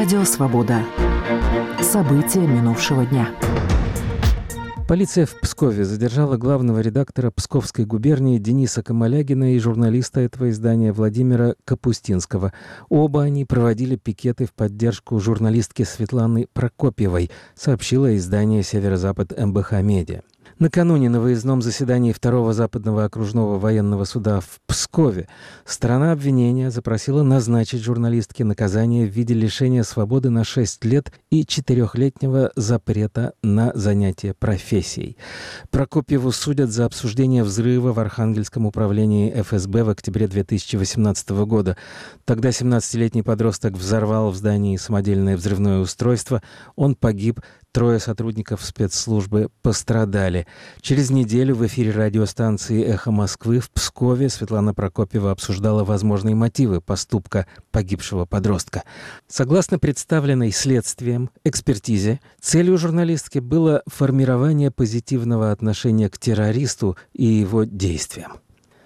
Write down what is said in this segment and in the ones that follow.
Радио «Свобода». События минувшего дня. Полиция в Пскове задержала главного редактора Псковской губернии Дениса Камалягина и журналиста этого издания Владимира Капустинского. Оба они проводили пикеты в поддержку журналистки Светланы Прокопьевой, сообщило издание «Северо-Запад» МБХ «Медиа». Накануне на выездном заседании Второго Западного окружного военного суда в Пскове сторона обвинения запросила назначить журналистке наказание в виде лишения свободы на 6 лет и 4-летнего запрета на занятие профессией. Прокопьеву судят за обсуждение взрыва в Архангельском управлении ФСБ в октябре 2018 года. Тогда 17-летний подросток взорвал в здании самодельное взрывное устройство. Он погиб. 3 сотрудников спецслужбы пострадали. Через неделю в эфире радиостанции «Эхо Москвы» в Пскове Светлана Прокопьева обсуждала возможные мотивы поступка погибшего подростка. Согласно представленной следствием экспертизе, целью журналистки было формирование позитивного отношения к террористу и его действиям.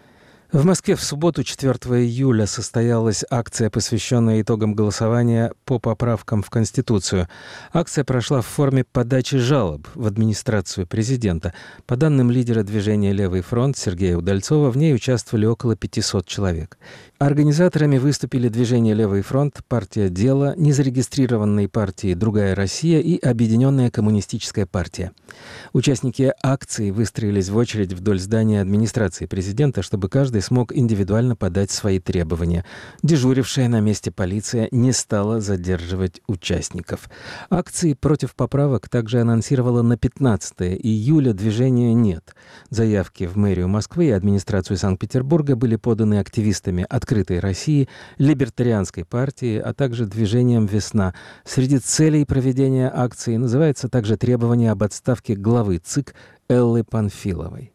В Москве в субботу, 4 июля, состоялась акция, посвященная итогам голосования по поправкам в Конституцию. Акция прошла в форме подачи жалоб в администрацию президента. По данным лидера движения «Левый фронт» Сергея Удальцова, в ней участвовали около 500 человек. Организаторами выступили движение «Левый фронт», партия «Дело», незарегистрированные партии «Другая Россия» и Объединенная коммунистическая партия. Участники акции выстроились в очередь вдоль здания администрации президента, чтобы каждый смог индивидуально подать свои требования. Дежурившая на месте полиция не стала задерживать участников. Акции против поправок также анонсировала на 15 июля, движения «Нет». Заявки в мэрию Москвы и администрацию Санкт-Петербурга были поданы активистами «Открытой России», Либертарианской партии, а также движением «Весна». Среди целей проведения акции называется также требование об отставке главы ЦИК Эллы Панфиловой.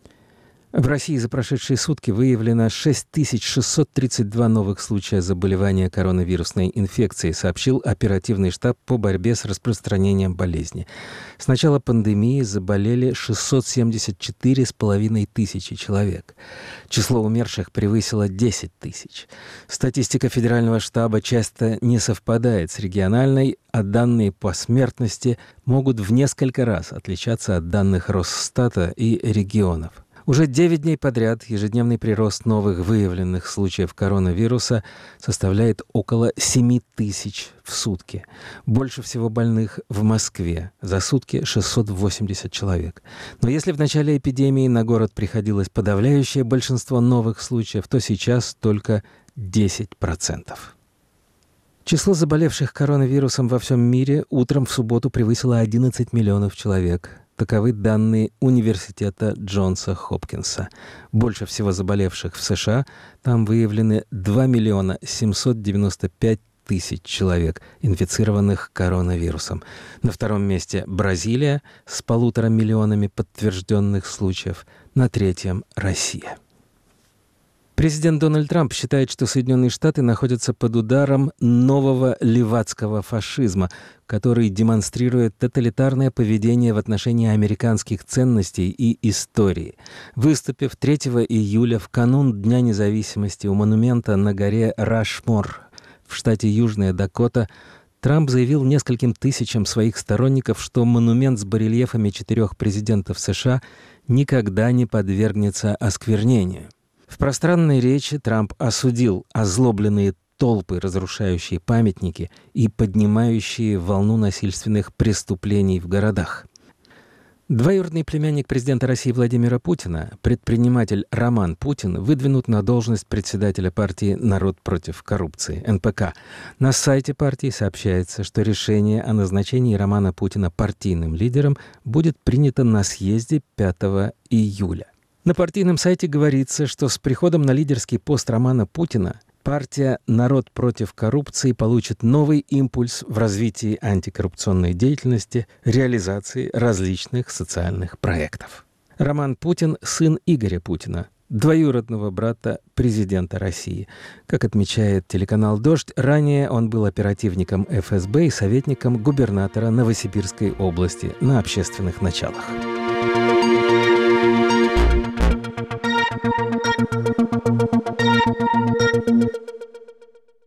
В России за прошедшие сутки выявлено 6632 новых случая заболевания коронавирусной инфекцией, сообщил оперативный штаб по борьбе с распространением болезни. С начала пандемии заболели 674,5 тысячи человек. Число умерших превысило 10 тысяч. Статистика федерального штаба часто не совпадает с региональной, а данные по смертности могут в несколько раз отличаться от данных Росстата и регионов. Уже 9 дней подряд ежедневный прирост новых выявленных случаев коронавируса составляет около 7 тысяч в сутки. Больше всего больных в Москве. За сутки 680 человек. Но если в начале эпидемии на город приходилось подавляющее большинство новых случаев, то сейчас только 10%. Число заболевших коронавирусом во всем мире утром в субботу превысило 11 миллионов человек. Таковы данные университета Джонса Хопкинса. Больше всего заболевших в США. Там выявлены 2 миллиона 795 тысяч человек, инфицированных коронавирусом. На втором месте Бразилия с 1,5 миллионами подтвержденных случаев. На 3-м Россия. Президент Дональд Трамп считает, что Соединенные Штаты находятся под ударом нового левацкого фашизма, который демонстрирует тоталитарное поведение в отношении американских ценностей и истории. Выступив 3 июля в канун Дня независимости у монумента на горе Рашмор в штате Южная Дакота, Трамп заявил нескольким тысячам своих сторонников, что монумент с барельефами 4 президентов США никогда не подвергнется осквернению. В пространной речи Трамп осудил озлобленные толпы, разрушающие памятники и поднимающие волну насильственных преступлений в городах. Двоюродный племянник президента России Владимира Путина, предприниматель Роман Путин, выдвинут на должность председателя партии «Народ против коррупции» НПК. На сайте партии сообщается, что решение о назначении Романа Путина партийным лидером будет принято на съезде 5 июля. На партийном сайте говорится, что с приходом на лидерский пост Романа Путина партия «Народ против коррупции» получит новый импульс в развитии антикоррупционной деятельности, реализации различных социальных проектов. Роман Путин – сын Игоря Путина, двоюродного брата президента России. Как отмечает телеканал «Дождь», ранее он был оперативником ФСБ и советником губернатора Новосибирской области на общественных началах.